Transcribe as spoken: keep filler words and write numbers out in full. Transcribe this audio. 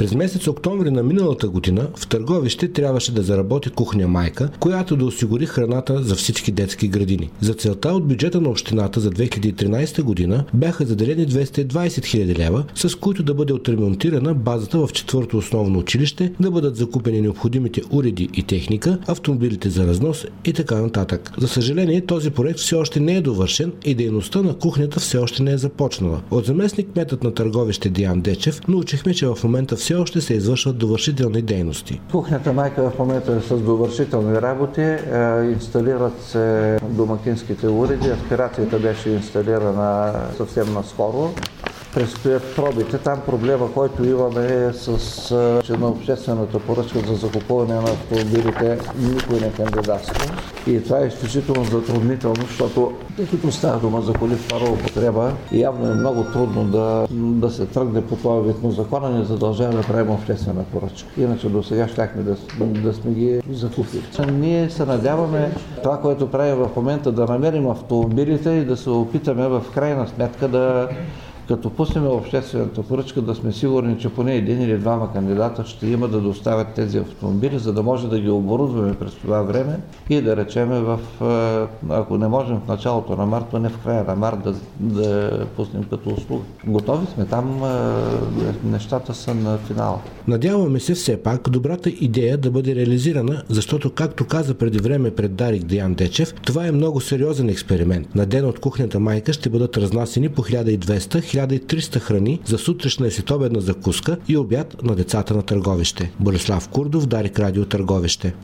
През месец октомври на миналата година в Търговище трябваше да заработи кухня майка, която да осигури храната за всички детски градини. За целта от бюджета на общината за две хиляди и тринадесета година бяха заделени двеста и двадесет хиляди лева, с които да бъде отремонтирана базата в четвърто основно училище, да бъдат закупени необходимите уреди и техника, автомобилите за разнос и така нататък. За съжаление, този проект все още не е довършен и дейността на кухнята все още не е започнала. От заместник кметът на Търговище Деян Дечев научихме, че в момента все още се извършват довършителни дейности. Кухнята майка в момента е с довършителни работи, инсталират се домакинските уреди, аспирацията беше инсталирана съвсем наскоро. Предстоят пробите. Там проблема, който имаме е с че на обществената поръчка за закупуване на автомобилите никой не кандидатства. И това е изключително затруднително, защото тъй като става дума за коли втора употреба, явно е много трудно да, да се тръгне по този вид, но закона ни задължава да правим обществена поръчка. Иначе до сега щяхме да, да сме ги закупили. Ние се надяваме това, което правим в момента, да намерим автомобилите и да се опитаме в крайна сметка да като пуснем обществената поръчка, да сме сигурни, че поне един или двама кандидата ще има да доставят тези автомобили, за да може да ги оборудваме през това време и да речеме в, ако не можем в началото на март, то не в края на март да, да пуснем като услуга. Готови сме, там нещата са на финала. Надяваме се все пак добрата идея да бъде реализирана, защото, както каза преди време пред Дарик Деян Дечев, това е много сериозен експеримент. На ден от кухнята майка ще бъдат разнасени по хиляда и двеста - хиляда и триста храни за сутрешна и следобедна закуска и обяд на децата на Търговище. Борислав Курдов, Дарик Радио, Търговище.